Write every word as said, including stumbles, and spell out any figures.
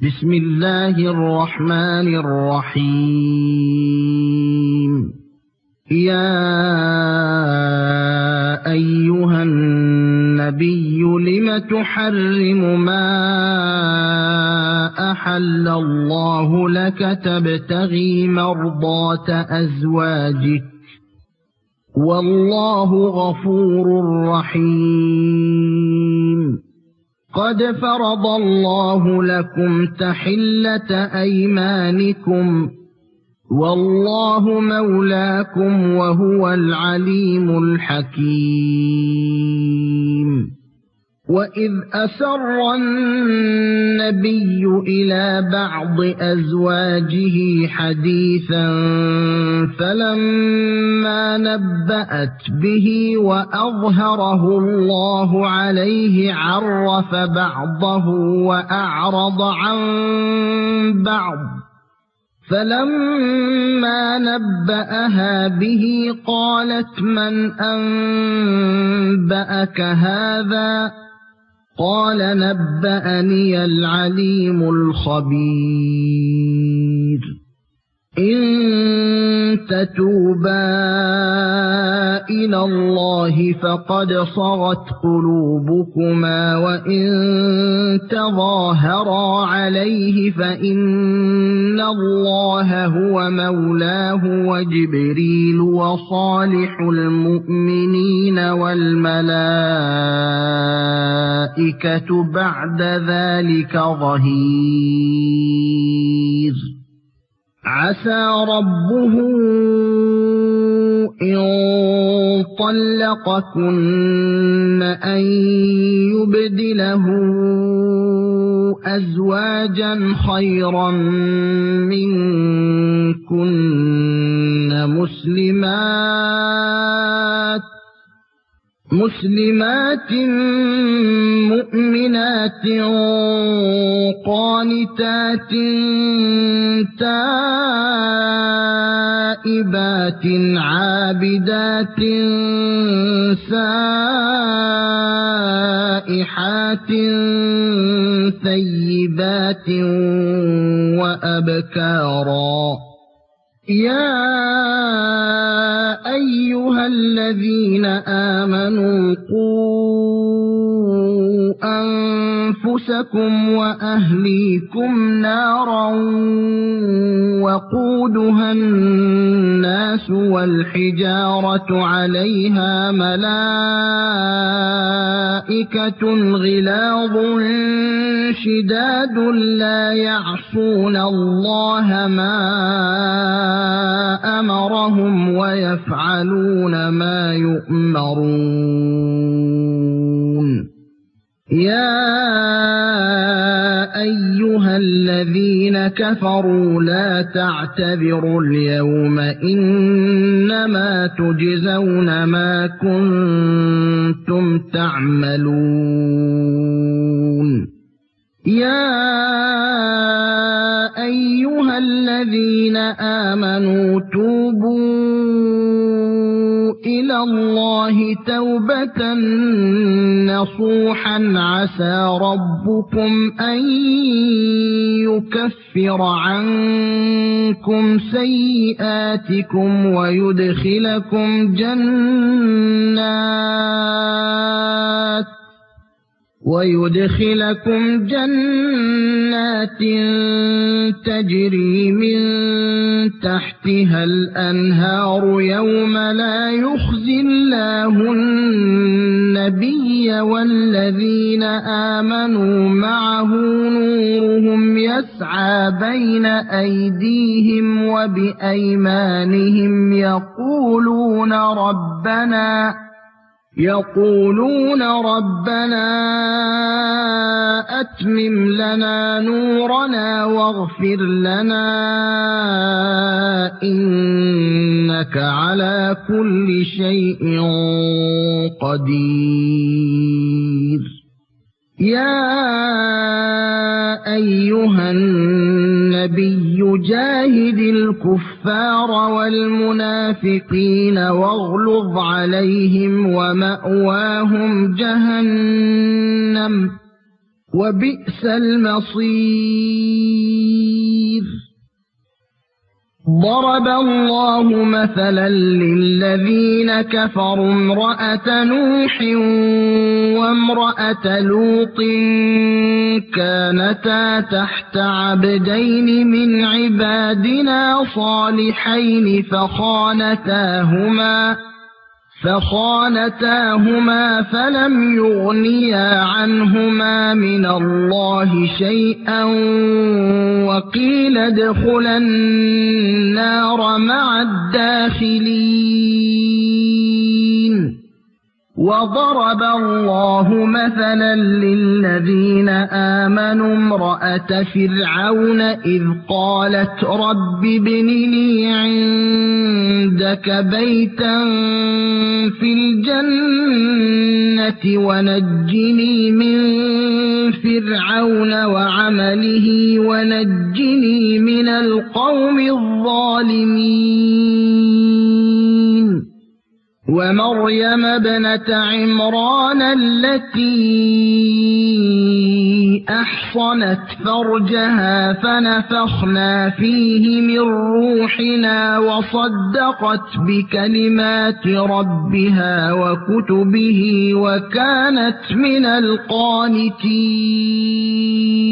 بسم الله الرحمن الرحيم. يا أيها النبي لم تحرم ما أحل الله لك تبتغي مرضات أزواجك والله غفور رحيم. قد فرض الله لكم تحلة أيمانكم والله مولاكم وهو العليم الحكيم. وإذ أسر النبي إلى بعض أزواجه حديثا فلما نبأت به وأظهره الله عليه عرف بعضه وأعرض عن بعض، فلما نبأها به قالت من أنبأك هذا؟ قال نبأني العليم الخبير. إن تتوبا إلى الله فقد صغت قلوبكما وإن تظاهرا عليه فإن الله هو مولاه وجبريل وصالح المؤمنين والملائكة بعد ذلك ظهير. عسى ربه إن طلقكن أن يبدله أزواجا خيرا منكن مسلمات مسلمات مؤمنات قانتات تائبات عابدات سائحات ثيبات وأبكارا. يا أيها الذين آمنوا قوا أنفسكم وأهليكم نارا وقودها الناس والحجارة عليها ملائكة غلاظ شداد لا يعصون الله ما أمرهم ويفعلون ما يؤمرون. يا أيها الذين كفروا لا تعتذروا اليوم إنما تجزون ما كنتم تعملون. يا أيها الذين آمنوا توبوا إلى الله توبة نصوحا عسى ربكم أن يكفر عنكم سيئاتكم ويدخلكم جنات ويدخلكم جنات تجري من تحتها الأنهار يوم لا يخزي الله النبي والذين آمنوا معه نورهم يسعى بين أيديهم وبأيمانهم يقولون ربنا يقولون ربنا أتمم لنا نورنا واغفر لنا إنك على كل شيء قدير. يا أيها النبي جاهد الكفار والمنافقين واغلظ عليهم ومأواهم جهنم وبئس المصير. ضرب الله مثلا للذين كفروا امرأة نوح وامرأة لوط كانتا تحت عبدين من عبادنا صالحين فخانتاهما فخانتاهما فلم يغنيا عنهما من الله شيئا وقيل ادخلا النار مع الداخلين. وضرب الله مثلا للذين آمنوا امرأة فرعون إذ قالت رب ابن لي عندك بيتا في الجنة ونجني من فرعون وعمله ونجني من القوم الظالمين. ومريم ابنة عمران التي أحصنت فرجها فنفخنا فيه من روحنا وصدقت بكلمات ربها وكتبه وكانت من القانتين.